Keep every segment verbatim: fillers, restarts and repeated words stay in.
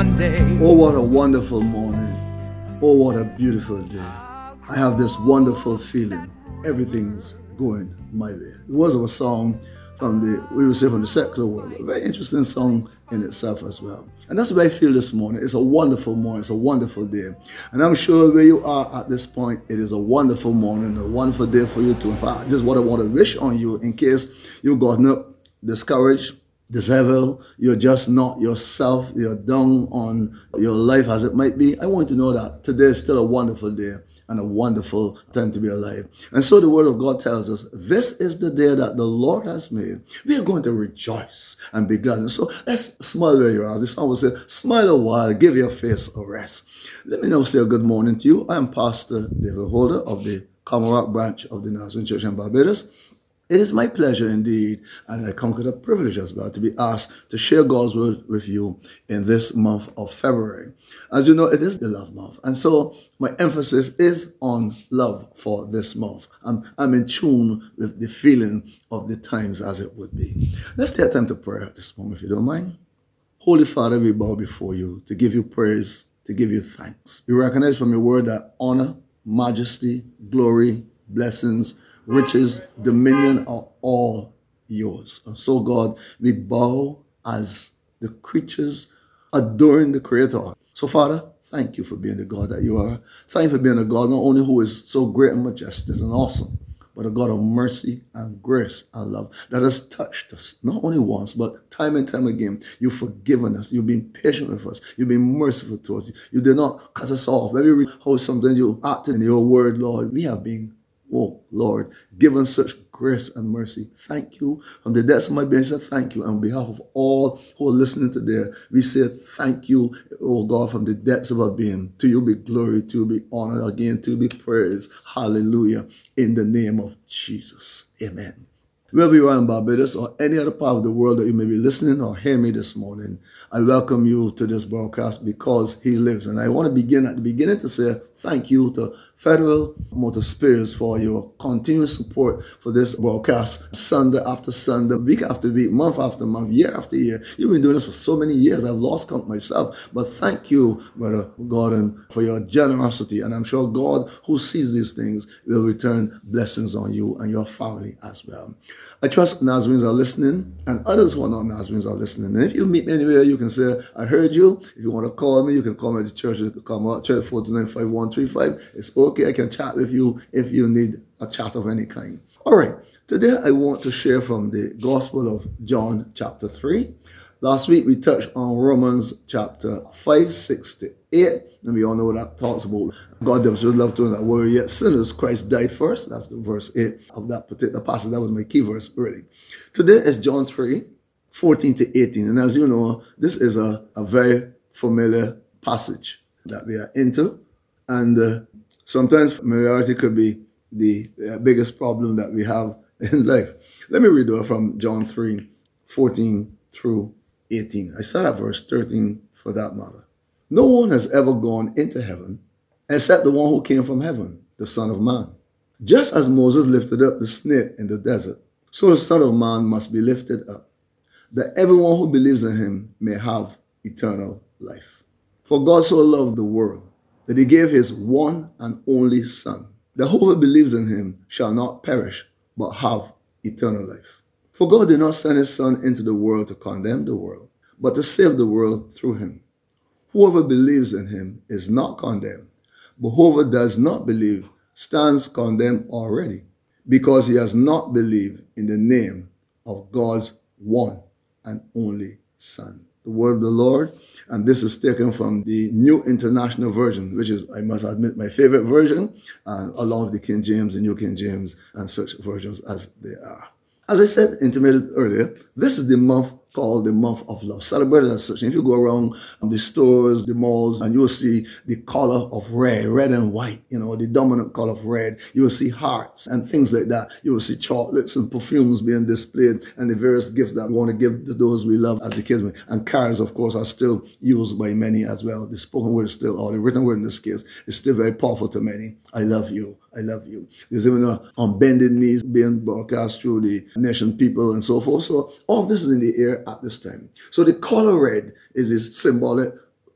one day. Oh, what a wonderful morning. Oh, what a beautiful day. I have this wonderful feeling. Everything's going my way. There was a song from the, we would say from the secular world, a very interesting song in itself as well. And that's the way I feel this morning. It's a wonderful morning. It's a wonderful day. And I'm sure where you are at this point, it is a wonderful morning, a wonderful day for you too. In fact, this is what I want to wish on you in case you've gotten up discouraged, disheveled, you're just not yourself, you're down on your life as it might be. I want you to know that today is still a wonderful day and a wonderful time to be alive. And so the word of God tells us, this is the day that the Lord has made. We are going to rejoice and be glad. And so let's smile where you are. The song will say, smile a while, give your face a rest. Let me now say a good morning to you. I am Pastor David Holder of the Commonwealth branch of the Nazarene Church in Barbados. It is my pleasure indeed, and I consider a privilege as well, to be asked to share God's word with you in this month of February. As you know, it is the love month, and so my emphasis is on love for this month. I'm, I'm in tune with the feeling of the times as it would be. Let's take time to pray at this moment, if you don't mind. Holy Father, we bow before you to give you praise, to give you thanks. We recognize from your word that honor, majesty, glory, blessings, riches, dominion are all yours. And so, God, we bow as the creatures adoring the Creator. So, Father, thank you for being the God that you are. Thank you for being a God not only who is so great and majestic and awesome, but a God of mercy and grace and love that has touched us, not only once, but time and time again. You've forgiven us. You've been patient with us. You've been merciful to us. You did not cut us off. Maybe read how sometimes you acted in your word, Lord. We have been, oh, Lord, given such grace and mercy. Thank you. From the depths of my being, I say thank you. On behalf of all who are listening today, we say thank you, oh God, from the depths of our being. To you be glory, to you be honor, again, to you be praise. Hallelujah. In the name of Jesus. Amen. Wherever you are in Barbados or any other part of the world that you may be listening or hear me this morning, I welcome you to this broadcast because he lives. And I want to begin at the beginning to say thank you to Federal Motor Spares for your continuous support for this broadcast, Sunday after Sunday, week after week, month after month, year after year. You've been doing this for so many years. I've lost count myself. But thank you, Brother Gordon, for your generosity. And I'm sure God, who sees these things, will return blessings on you and your family as well. I trust Nazarenes are listening and others who are not Nazarenes are listening. And if you meet me anywhere, you can say, I heard you. If you want to call me, you can call me at the church. You can call me at church four two nine, five one three five. It's okay. I can chat with you if you need a chat of any kind. All right. Today, I want to share from the Gospel of John chapter three. Last week, we touched on Romans chapter five, six to eight. And we all know what that talks about. God demonstrated love to us that were yet sinners. Christ died first. That's the verse eight of that particular passage. That was my key verse, really. Today is John three, fourteen to eighteen. And as you know, this is a, a very familiar passage that we are into. And uh, sometimes familiarity could be the uh, biggest problem that we have in life. Let me read it from John three, fourteen through eighteen. I start at verse thirteen for that matter. No one has ever gone into heaven except the one who came from heaven, the Son of Man. Just as Moses lifted up the snake in the desert, so the Son of Man must be lifted up, that everyone who believes in him may have eternal life. For God so loved the world that he gave his one and only Son, that whoever believes in him shall not perish, but have eternal life. For God did not send his Son into the world to condemn the world, but to save the world through him. Whoever believes in him is not condemned, but whoever does not believe stands condemned already, because he has not believed in the name of God's one and only Son. The word of the Lord, and this is taken from the New International Version, which is, I must admit, my favorite version, uh, along with the King James and New King James and such versions as they are. As I said, intimated earlier, this is the month called the month of love, celebrated as such. And if you go around the stores, the malls, and you will see the color of red, red and white, you know, the dominant color of red. You will see hearts and things like that. You will see chocolates and perfumes being displayed and the various gifts that we want to give to those we love as the kids. And cards, of course, are still used by many as well. The spoken word is still, or the written word in this case, is still very powerful to many. I love you. I love you. There's even a on bended knees being broadcast through the nation people and so forth. So all of this is in the air at this time. So the color red is this symbolic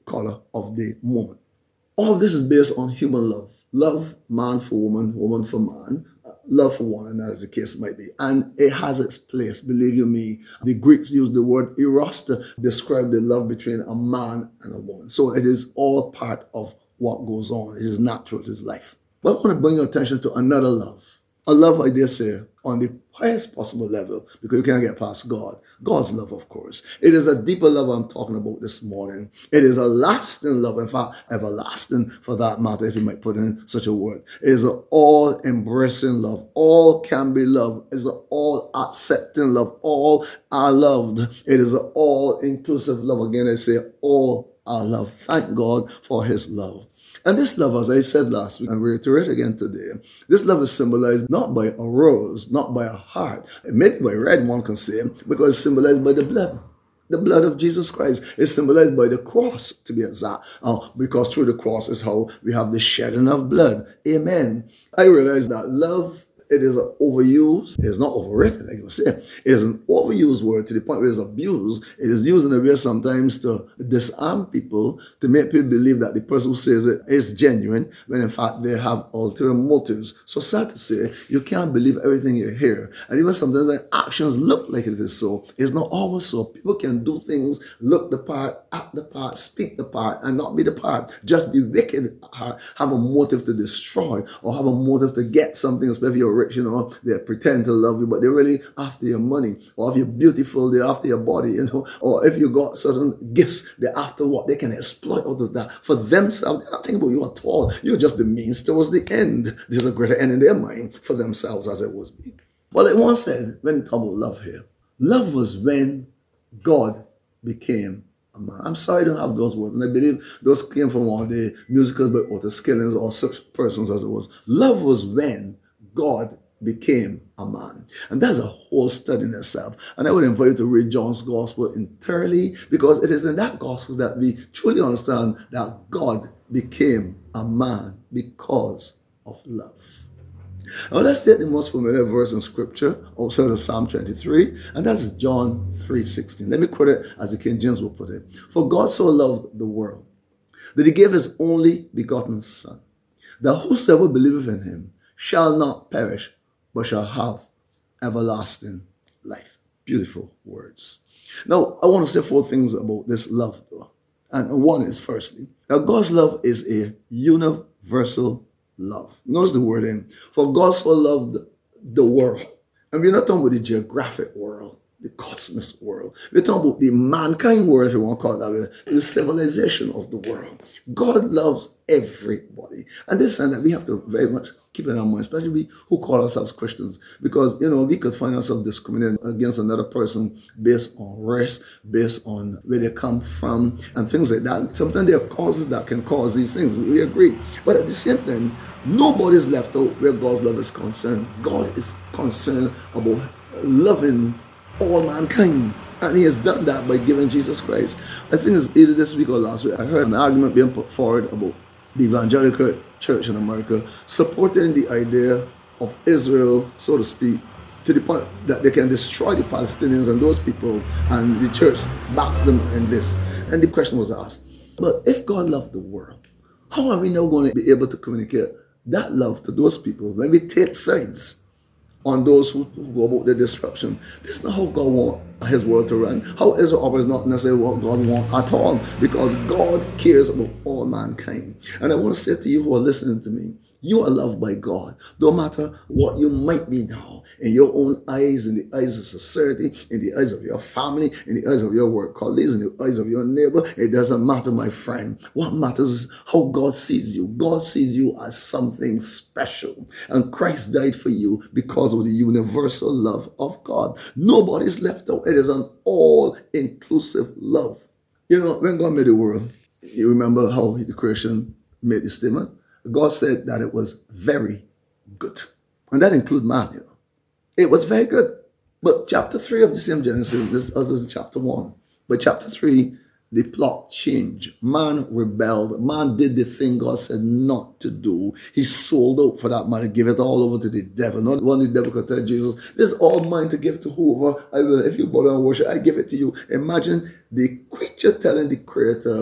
color of the moment. All of this is based on human love. Love, man for woman, woman for man, love for one another, as the case might be. And it has its place, believe you me. The Greeks used the word eros to describe the love between a man and a woman. So it is all part of what goes on. It is natural, it is life. But I want to bring your attention to another love. A love, I dare say, on the highest possible level, because you can't get past God. God's love, of course. It is a deeper love I'm talking about this morning. It is a lasting love, in fact, everlasting for that matter, if you might put in such a word. It is an all-embracing love. All can be loved. It is an all-accepting love. All are loved. It is an all-inclusive love. Again, I say all are loved. Thank God for his love. And this love, as I said last week, and reiterate again today, this love is symbolized not by a rose, not by a heart, maybe by red, one can say, because it's symbolized by the blood. The blood of Jesus Christ is symbolized by the cross, to be exact, uh, because through the cross is how we have the shedding of blood. Amen. I realize that love, it is an overused, it is not overrated, like you say. It is an overused word to the point where it's abused. It is used in a way sometimes to disarm people, to make people believe that the person who says it is genuine, when in fact they have ulterior motives. So sad to say, you can't believe everything you hear. And even sometimes when actions look like it is so, it's not always so. People can do things, look the part, act the part, speak the part, and not be the part. Just be wicked, have a motive to destroy, or have a motive to get something, especially if you're rich, you know, they pretend to love you, but they're really after your money. Or if you're beautiful, they're after your body, you know. Or if you got certain gifts, they're after what they can exploit out of that for themselves. They're not thinking about you at all. You're just the means towards the end. There's a greater end in their mind for themselves, as it was be. Well, it once said, when we talk about love here, love was when God became a man. I'm sorry I don't have those words, and I believe those came from one of the musicals by Otis Killings or such persons as it was. Love was when God became a man. And that's a whole study in itself. And I would invite you to read John's gospel entirely, because it is in that gospel that we truly understand that God became a man because of love. Now let's take the most familiar verse in scripture outside of Psalm twenty-three, and that's John three sixteen. Let me quote it as the King James will put it. For God so loved the world that he gave his only begotten Son, that whosoever believeth in him shall not perish, but shall have everlasting life. Beautiful words. Now, I want to say four things about this love, though. And one is, firstly, that God's love is a universal love. Notice the word in. For God so loved the world. And we're not talking about the geographic world, the cosmos world. We're talking about the mankind world, if you want to call it that way, the civilization of the world. God loves everybody. And this is something that we have to very much keep in our mind, especially we who call ourselves Christians, because, you know, we could find ourselves discriminating against another person based on race, based on where they come from, and things like that. Sometimes there are causes that can cause these things. We agree. But at the same time, nobody's left out where God's love is concerned. God is concerned about loving all mankind. And he has done that by giving Jesus Christ. I think it's either this week or last week, I heard an argument being put forward about the evangelical church in America supporting the idea of Israel, so to speak, to the point that they can destroy the Palestinians and those people, and the church backs them in this. And the question was asked, but if God loved the world, how are we now going to be able to communicate that love to those people when we take sides on those who, who go about their destruction? This is not how God wants his world to run. How Israel operates is not necessarily what God wants at all, because God cares about all mankind. And I want to say to you who are listening to me, you are loved by God. No matter what you might be now, in your own eyes, in the eyes of society, in the eyes of your family, in the eyes of your work colleagues, in the eyes of your neighbor, it doesn't matter, my friend. What matters is how God sees you. God sees you as something special. And Christ died for you because of the universal love of God. Nobody's left out. It is an all-inclusive love. You know, when God made the world, you remember how the creation made the statement? God said that it was very good. And that includes man, you know. It was very good. But chapter three of the same Genesis, this is chapter one. But chapter three, the plot changed. Man rebelled. Man did the thing God said not to do. He sold out for that money, give it all over to the devil. Not one the devil could tell Jesus, this is all mine to give to whoever I will. If you bow down and worship, I give it to you. Imagine the creature telling the creator,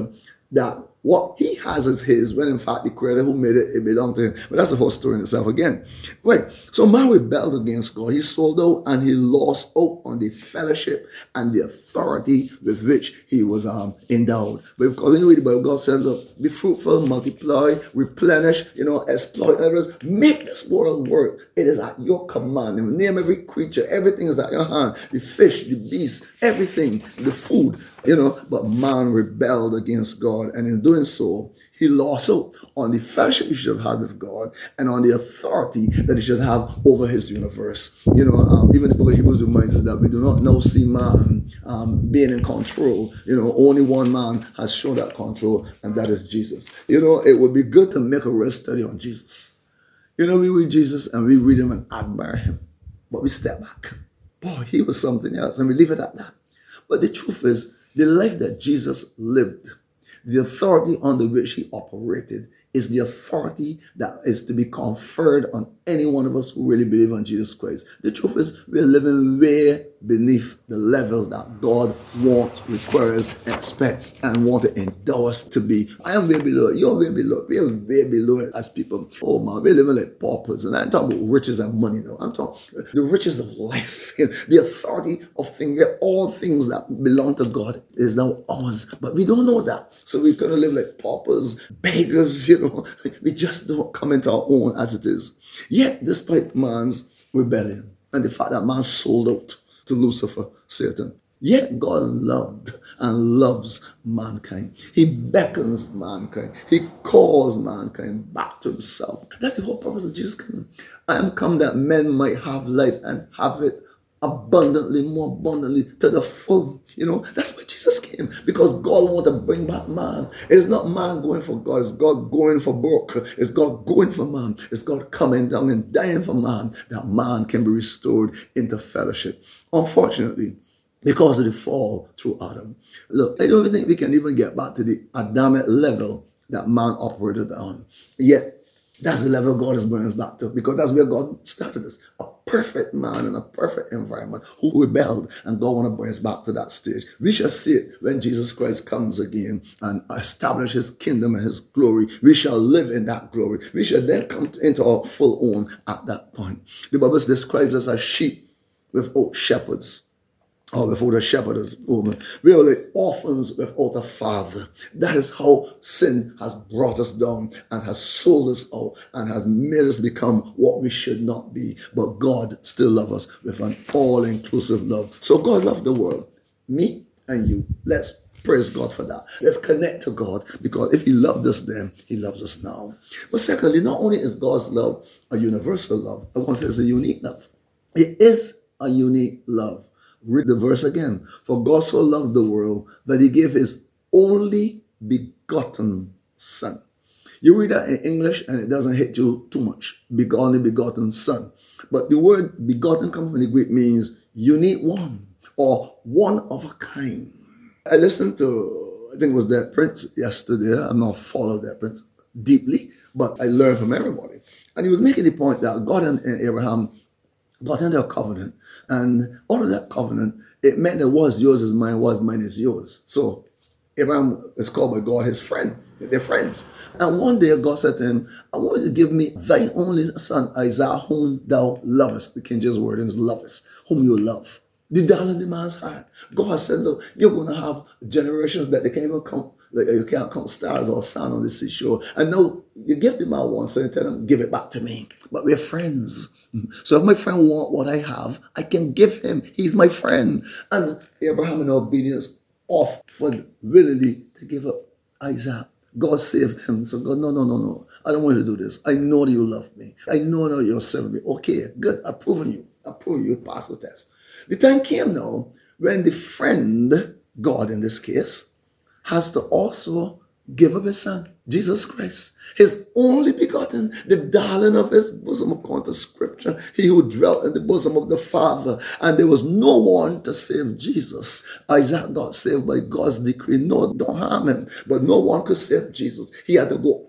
that what he has is his, when in fact the creator who made it, it belonged to him. But that's a whole story in itself again. Wait, so man rebelled against God. He sold out and he lost out on the fellowship and the authority with which he was um, endowed. But because when you read the Bible, God said, look, be fruitful, multiply, replenish, you know, exploit others, make this world work. It is at your command. You name every creature, everything is at your hand. The fish, the beast, everything, the food, you know. But man rebelled against God, and in doing so, he lost out on the fellowship he should have had with God and on the authority that he should have over his universe. You know, um, even the book of Hebrews reminds us that we do not now see man um, being in control. You know, only one man has shown that control, and that is Jesus. You know, it would be good to make a real study on Jesus. You know, we read Jesus and we read him and admire him, but we step back. Boy, he was something else, and we leave it at that. But the truth is, the life that Jesus lived, the authority under which he operated, is the authority that is to be conferred on any one of us who really believe on Jesus Christ. The truth is, we're living way beneath the level that God wants, requires, expects, and wants to endow us to be. I am way below. You're way below. We're way below it as people. Oh man, we're living like paupers. And I'm talking about riches and money now. I'm talking the riches of life, the authority of things. All things that belong to God is now ours. But we don't know that. So we're going to live like paupers, beggars, you know. We just don't come into our own as it is. Yet, despite man's rebellion and the fact that man sold out to Lucifer, Satan, yet God loved and loves mankind. He beckons mankind. He calls mankind back to himself. That's the whole purpose of Jesus coming. I am come that men might have life and have it abundantly, more abundantly, to the full. You know, that's why Jesus came, because God wanted to bring back man. It's not man going for God, it's God going for broke. It's God going for man. It's God coming down and dying for man, that man can be restored into fellowship. Unfortunately, because of the fall through Adam. Look, I don't think we can even get back to the Adamic level that man operated on. Yet, that's the level God is bringing us back to, because that's where God started us. A perfect man in a perfect environment who rebelled, and God wants to bring us back to that stage. We shall see it when Jesus Christ comes again and establish his kingdom and his glory. We shall live in that glory. We shall then come into our full own at that point. The Bible describes us as sheep without shepherds, or without a shepherdess woman. We are like orphans without a father. That is how sin has brought us down and has sold us out and has made us become what we should not be. But God still loves us with an all-inclusive love. So God loved the world, me and you. Let's praise God for that. Let's connect to God, because if he loved us then, he loves us now. But secondly, not only is God's love a universal love, I want to say it's a unique love. It is a unique love. Read the verse again. For God so loved the world that he gave his only begotten son. You read that in English and it doesn't hit you too much. Be- only begotten son. But the word begotten comes from the Greek, means unique one, or one of a kind. I listened to, I think it was Dead Prince yesterday. I'm not followed Dead Prince deeply, but I learned from everybody. And he was making the point that God and, and Abraham got into a covenant, and out of that covenant, it meant that what's yours is mine, what's mine is yours. So Abraham is called by God his friend. They're friends. And one day God said to him, I want you to give me thy only son, Isaac, whom thou lovest. The King James word is lovest, whom you love. The darling the man's heart. God said, look, you're going to have generations that they can't even come, like you can't count stars or sand on the seashore. And now you give the man one son and tell him, give it back to me. But we're friends. So if my friend wants what I have, I can give him. He's my friend. And Abraham, in obedience, offered willingly to give up Isaac. God saved him. So God, no, no, no, no. I don't want you to do this. I know that you love me. I know that you're serving me. Okay, good. I've proven you. I've proven you passed the test. The time came now when the friend, God in this case, has to also give up his son, Jesus Christ, his only begotten, the darling of his bosom, according to scripture, he who dwelt in the bosom of the Father. And there was no one to save Jesus. Isaac got saved by God's decree. No, don't harm him. But no one could save Jesus. He had to go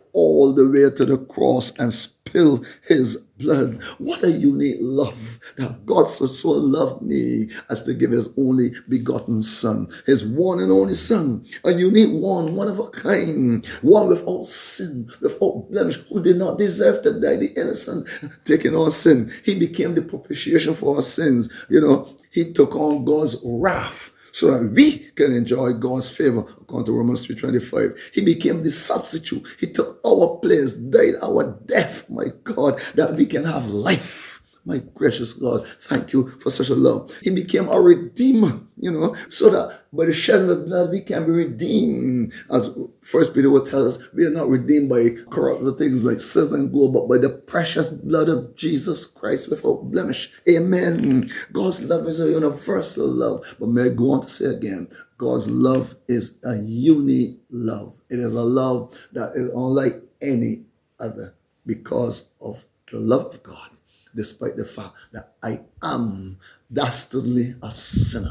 all the way to the cross and spill his blood. What a unique love that God so, so loved me as to give his only begotten son, his one and only son, a unique one, one of a kind, one without sin, without blemish, who did not deserve to die, the innocent, taking on sin. He became the propitiation for our sins. You know, he took on God's wrath so that we can enjoy God's favor, according to Romans three twenty-five. He became the substitute. He took our place, died our death, my God, that we can have life. My gracious God, thank you for such a love. He became our redeemer, you know, so that by the shedding of blood, we can be redeemed. As First Peter will tell us, we are not redeemed by corruptible things like silver and gold, but by the precious blood of Jesus Christ without blemish. Amen. God's love is a universal love. But may I go on to say again, God's love is a unique love. It is a love that is unlike any other because of the love of God. Despite the fact that I am dastardly a sinner,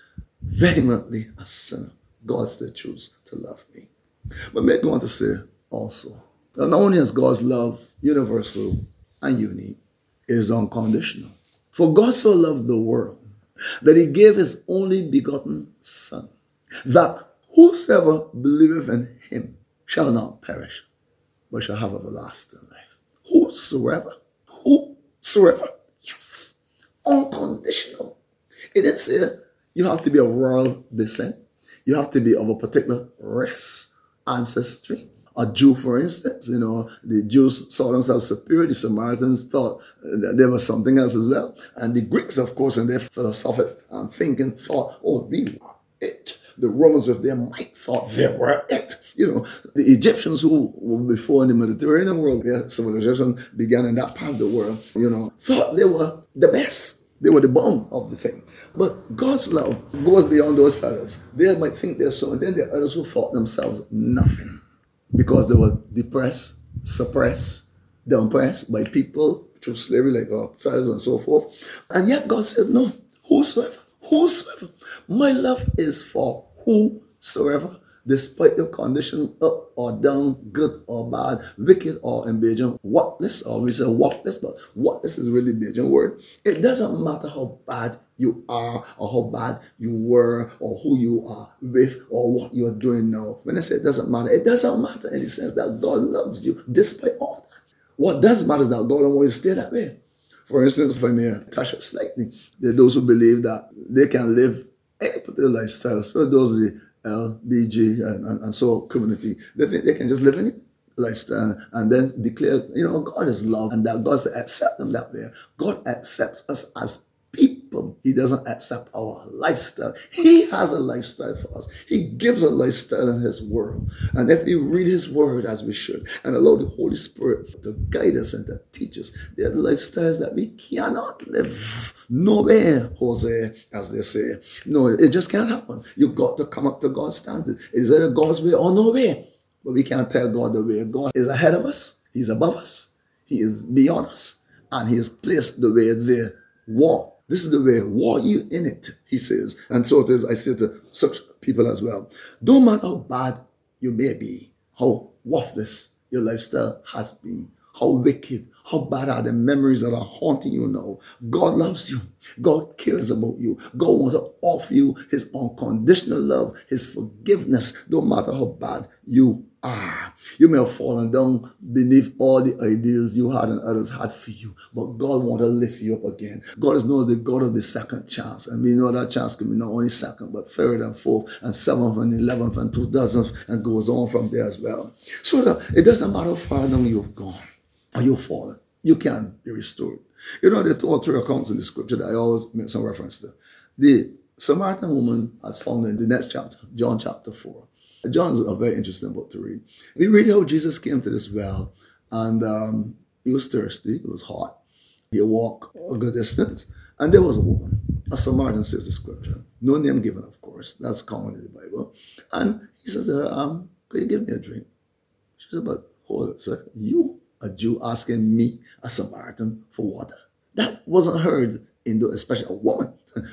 vehemently a sinner, God still chooses to love me. But may I go on to say also, that not only is God's love universal and unique, it is unconditional. For God so loved the world that he gave his only begotten Son, that whosoever believeth in him shall not perish, but shall have everlasting life. Whosoever, who? Whosoever, yes, unconditional. It didn't say you have to be of royal descent. You have to be of a particular race, ancestry. A Jew, for instance, you know, the Jews saw themselves superior. The Samaritans thought that there was something else as well. And the Greeks, of course, in their philosophic um, thinking thought, oh, we are it. The Romans with their might thought they were it. You know, the Egyptians who were before in the Mediterranean world, their civilization began in that part of the world, you know, thought they were the best. They were the bone of the thing. But God's love goes beyond those fellas. They might think they're so, and then there are others who thought themselves nothing because they were depressed, suppressed, downpressed by people through slavery like ourselves and so forth. And yet God said, no, whosoever, whosoever. My love is for whosoever, despite your condition, up or down, good or bad, wicked or in Bajan, worthless, or we say worthless, but worthless is really Bajan word. It doesn't matter how bad you are or how bad you were or who you are with or what you're doing now. When I say it doesn't matter, it doesn't matter in the sense that God loves you despite all that. What does matter is that God don't want you to stay that way. For instance, if I may touch it slightly, there are those who believe that they can live any particular lifestyle, especially those of the L, B G, and, and, and so community. They think they can just live in it lifestyle and then declare, you know, God is love and that God will accept them that way. God accepts us as people. He doesn't accept our lifestyle. He has a lifestyle for us. He gives a lifestyle in his word. And if we read his word as we should and allow the Holy Spirit to guide us and to teach us, there are lifestyles that we cannot live. Nowhere, Jose, as they say. No, it just can't happen. You've got to come up to God's standard. Is either God's way or no way? But we can't tell God the way. God is ahead of us. He's above us. He is beyond us. And he has placed the way there. Walk. This is the way. Walk you in it, he says. And so it is, I say to such people as well. Don't matter how bad you may be, how worthless your lifestyle has been, how wicked, how bad are the memories that are haunting you now. God loves you. God cares about you. God wants to offer you his unconditional love, his forgiveness, no matter how bad you are. You may have fallen down beneath all the ideals you had and others had for you, but God wants to lift you up again. God is known as the God of the second chance, and we know that chance can be not only second, but third and fourth and seventh and eleventh and two dozenth and goes on from there as well. So that it doesn't matter how far down you've gone or you've fallen, you can be restored. You know, there are two or three accounts in the scripture that I always make some reference to. The Samaritan woman, as found in the next chapter, John chapter four. John is a very interesting book to read. We read how Jesus came to this well, and um, he was thirsty, it was hot. He walked a good distance, and there was a woman, a Samaritan, says the scripture. No name given, of course. That's common in the Bible. And he says to her, um, could you give me a drink? She said, but hold it, sir. You, a Jew, asking me, a Samaritan, for water? That wasn't heard in the, especially a woman.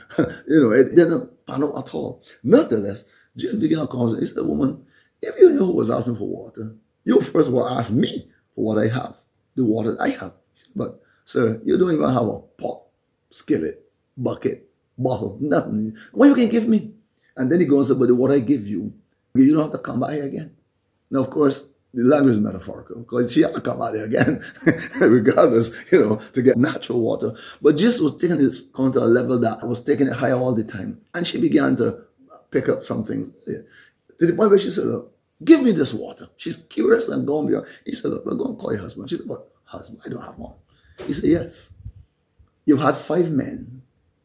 You know, it didn't pan out at all. Nonetheless, Jesus began a conversation. He said, woman, if you knew who was asking for water, You first of all ask me for what I have, the water I have. But, sir, you don't even have a pot, skillet, bucket, bottle, nothing. What you can give me? And then he goes and says, but what I give you, you don't have to come back here again. Now, of course, the language is metaphorical because she had to come out there again, regardless, you know, to get natural water. But Jesus was taking this to a level that I was taking it higher all the time. And she began to pick up some things. To the point where she said, look, give me this water. She's curious and going beyond. He said, look, I'm going to call your husband. She said, what husband? I don't have one. He said, yes. You've had five men.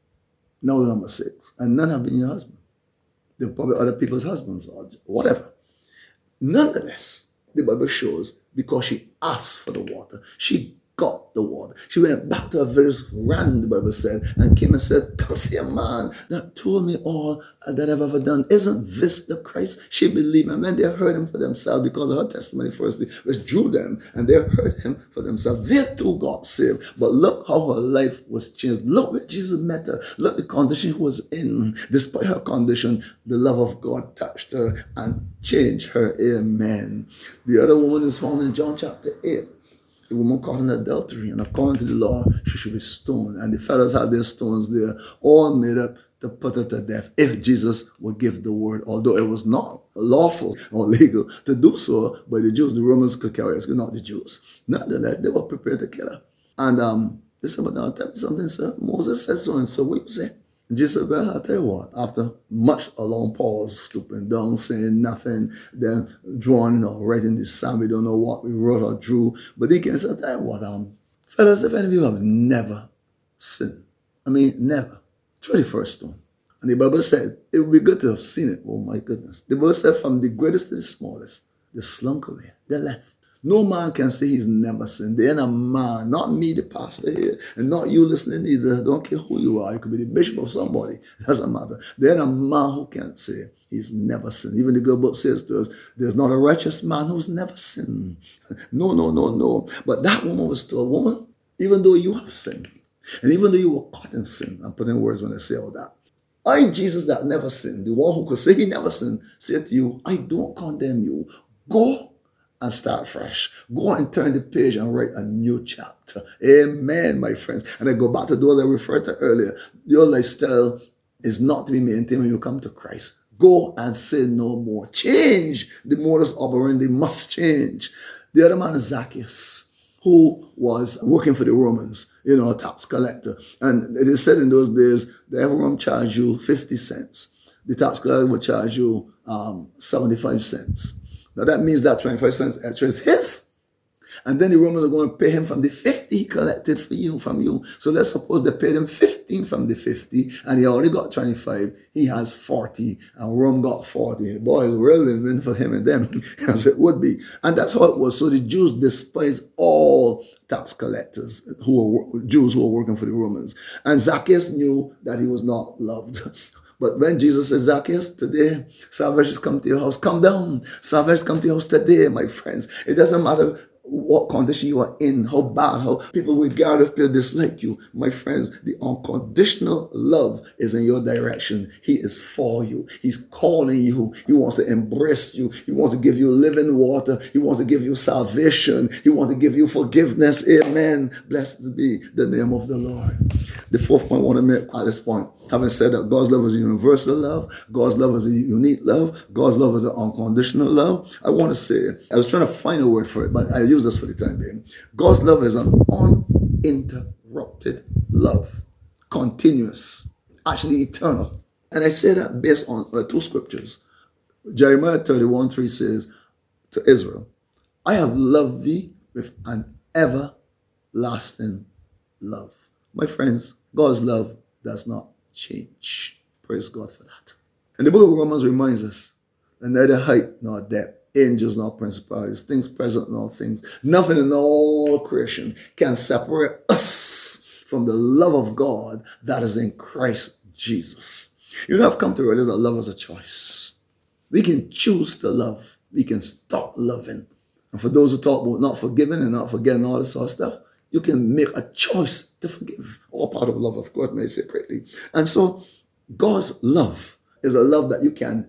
Now you're number six. And none have been your husband. They're probably other people's husbands or whatever. Nonetheless, the Bible shows because she asked for the water, she got the water. She went back to her village, ran, the Bible said, and came and said, come see a man that told me all that I've ever done. Isn't this the Christ? She believed him. And they heard him for themselves because of her testimony firstly, which drew them, and they heard him for themselves. They too got saved. But look how her life was changed. Look where Jesus met her. Look the condition she was in. Despite her condition, the love of God touched her and changed her. Amen. The other woman is found in John chapter eight. The woman caught in adultery, and according to the law, she should be stoned. And the fellows had their stones there, all made up to put her to death if Jesus would give the word, although it was not lawful or legal to do so by the Jews. The Romans could carry us, not the Jews. Nonetheless, they were prepared to kill her. And um, they said, but now tell me something, sir. Moses said so and so. What you say? And Jesus said, well, I'll tell you what, after much a long pause, stooping down, saying nothing, then drawing or writing this psalm, we don't know what we wrote or drew, but he came and said, I'll tell you what, um, fellas, if any of you have never sinned, I mean, never, throw the first stone. And the Bible said, it would be good to have seen it. Oh my goodness. The Bible said, from the greatest to the smallest, they slunk away, they left. No man can say he's never sinned. There ain't a man, not me, the pastor here, and not you listening either. Don't care who you are. You could be the bishop of somebody. It doesn't matter. There ain't a man who can't say he's never sinned. Even the good book says to us, there's not a righteous man who's never sinned. No, no, no, no. But that woman was still a woman, even though you have sinned. And even though you were caught in sin, I'm putting words when I say all that. I, Jesus, that never sinned, the one who could say he never sinned, said to you, I don't condemn you. Go and start fresh. Go and turn the page and write a new chapter. Amen, my friends. And I go back to those I referred to earlier. Your lifestyle is not to be maintained when you come to Christ. Go and sin no more. Change. The modus operandi must change. The other man is Zacchaeus, who was working for the Romans, you know, a tax collector. And it is said in those days, the everyone charged you fifty cents. The tax collector would charge you um, seventy-five cents. Now that means that twenty-five cents extra is his. And then the Romans are going to pay him from the fifty he collected for you, from you. So let's suppose they paid him fifteen from the fifty, and he already got twenty-five. He has forty, and Rome got forty. Boy, it's really been for him and them, as it would be. And that's how it was. So the Jews despised all tax collectors, who were Jews who were working for the Romans. And Zacchaeus knew that he was not loved. But when Jesus says, Zacchaeus, today, salvation has come to your house. Come down. Salvation has come to your house today, my friends. It doesn't matter what condition you are in, how bad, how people regard if people dislike you. My friends, the unconditional love is in your direction. He is for you. He's calling you. He wants to embrace you. He wants to give you living water. He wants to give you salvation. He wants to give you forgiveness. Amen. Blessed be the name of the Lord. The fourth point I want to make at this point, having said that God's love is a universal love, God's love is a unique love, God's love is an unconditional love, I want to say, I was trying to find a word for it, but I use this for the time being. God's love is an uninterrupted love, continuous, actually eternal. And I say that based on uh, two scriptures. Jeremiah thirty-one three says to Israel, I have loved thee with an everlasting love. My friends, God's love does not change. Praise God for that. And the book of Romans reminds us that neither height nor depth, angels nor principalities, things present nor things, nothing in all creation can separate us from the love of God that is in Christ Jesus. You have come to realize that love is a choice. We can choose to love. We can stop loving. And for those who talk about not forgiving and not forgetting all this sort of stuff, you can make a choice to forgive. All part of love, of course, may separately. And so God's love is a love that you can depend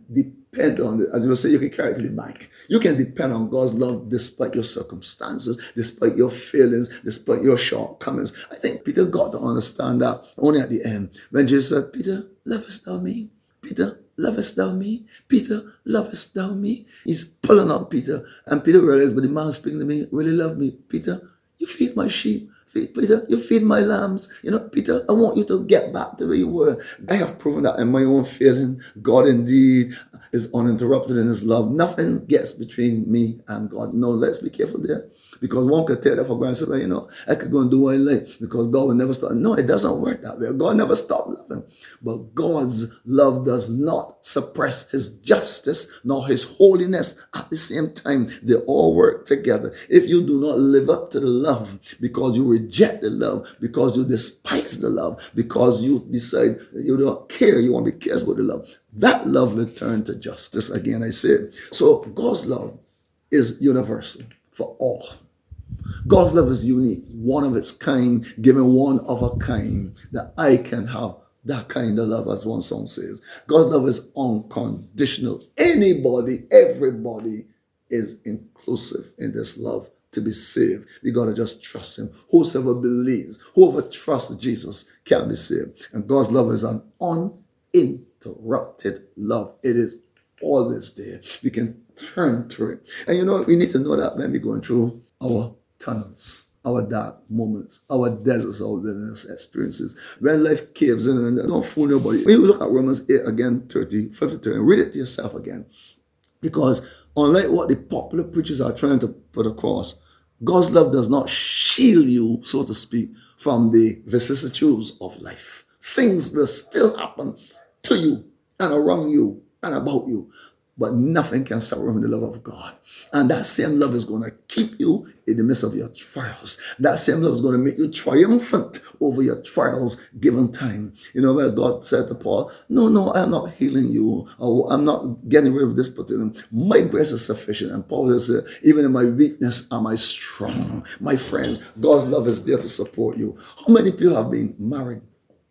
depend on it. As you will say, you can carry it to the bank. You can depend on God's love despite your circumstances, despite your feelings, despite your shortcomings. I think Peter got to understand that only at the end. When Jesus said, Peter, lovest thou me? Peter, lovest thou me? Peter, lovest thou me? He's pulling on Peter. And Peter realized, but the man speaking to me really loved me. Peter, you feed my sheep. Peter, you feed my lambs. You know, Peter, I want you to get back to where you were. I have proven that in my own feeling. God indeed is uninterrupted in his love. Nothing gets between me and God. No, let's be careful there. Because one could take that for granted and say, well, you know, I could go and do what I like because God will never stop. No, it doesn't work that way. God never stopped loving. But God's love does not suppress his justice nor his holiness at the same time. They all work together. If you do not live up to the love because you reject the love, because you despise the love, because you decide you don't care, you want to be careless with the love, that love will turn to justice. Again, I said. So God's love is universal for all. God's love is unique, one of its kind, given one of a kind, that I can have that kind of love, as one song says. God's love is unconditional. Anybody, everybody is inclusive in this love to be saved. We got to just trust him. Whosoever believes, whoever trusts Jesus can be saved. And God's love is an uninterrupted love. It is always there. We can turn to it. And you know, we need to know that when we're going through our tunnels, our dark moments, our deserts, our wilderness experiences, when life caves in, and don't fool nobody. When you look at Romans eight again, thirty, fifty-three, and read it to yourself again. Because unlike what the popular preachers are trying to put across, God's love does not shield you, so to speak, from the vicissitudes of life. Things will still happen to you and around you and about you, but nothing can separate from the love of God. And that same love is going to keep you in the midst of your trials. That same love is going to make you triumphant over your trials given time. You know, where God said to Paul, no, no, I'm not healing you, or I'm not getting rid of this particular. My grace is sufficient. And Paul said, even in my weakness am I strong. My friends, God's love is there to support you. How many people have been married,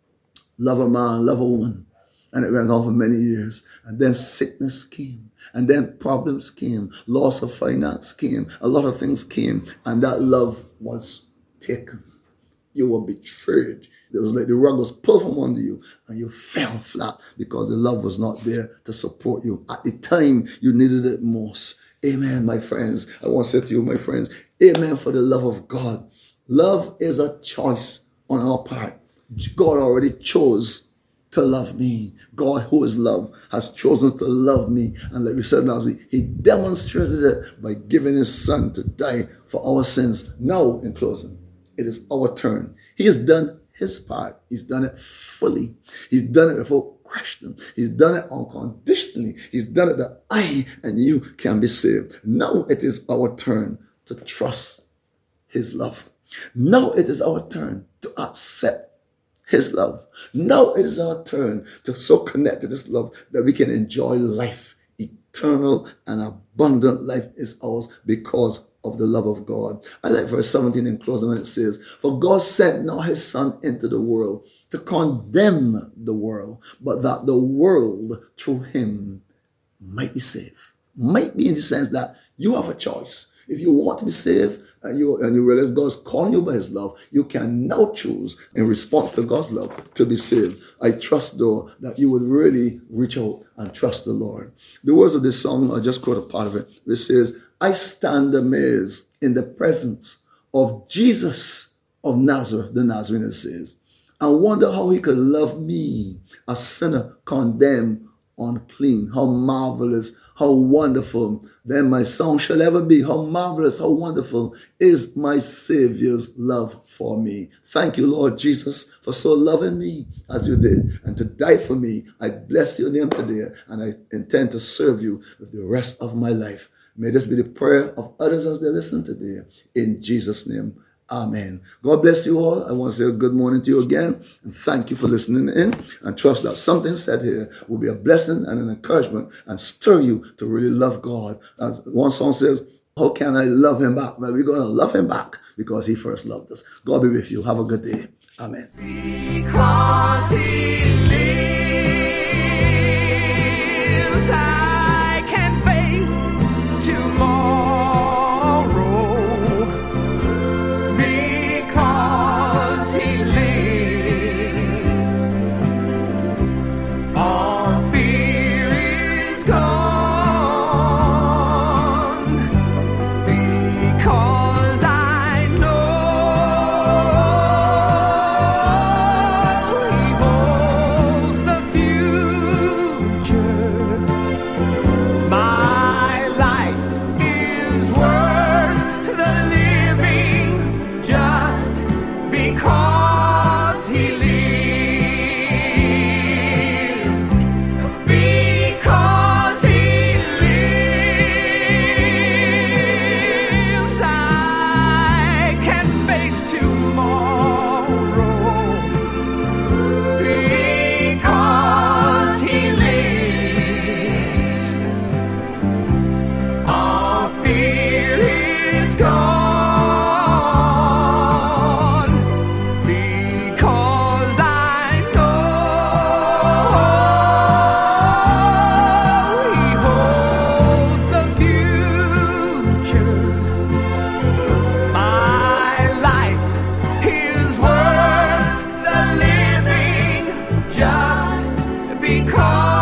love a man, love a woman, and it went on for many years, and then sickness came. And then problems came, loss of finance came, a lot of things came, and that love was taken. You were betrayed. It was like the rug was pulled from under you, and you fell flat because the love was not there to support you at the time you needed it most. Amen, my friends. I want to say to you, my friends, amen for the love of God. Love is a choice on our part. God already chose to love me. God, who is love, has chosen to love me. And like we said last week, he demonstrated it by giving his son to die for our sins. Now, in closing, it is our turn. He has done his part. He's done it fully. He's done it without question. He's done it unconditionally. He's done it that I and you can be saved. Now it is our turn to trust his love. Now it is our turn to accept his love. Now it is our turn to so connect to this love that we can enjoy life. Eternal and abundant life is ours because of the love of God. I like verse seventeen in closing when it says, for God sent not his son into the world to condemn the world, but that the world through him might be saved. Might be in the sense that you have a choice. If you want to be saved and you, and you realize God's calling you by his love, you can now choose in response to God's love to be saved. I trust, though, that you would really reach out and trust the Lord. The words of this song, I just quote a part of it. It says, I stand amazed in the presence of Jesus of Nazareth, the Nazarene, it says, and wonder how he could love me, a sinner condemned, unclean. How marvelous, how wonderful then my song shall ever be. How marvelous, how wonderful is my Savior's love for me. Thank you, Lord Jesus, for so loving me as you did and to die for me. I bless your name today, and I intend to serve you with the rest of my life. May this be the prayer of others as they listen today. In Jesus' name, amen. God bless you all. I want to say a good morning to you again, and thank you for listening in, and trust that something said here will be a blessing and an encouragement and stir you to really love God. As one song says, how can I love him back? Well, we're going to love him back because he first loved us. God be with you. Have a good day. Amen. Because he lives. heart.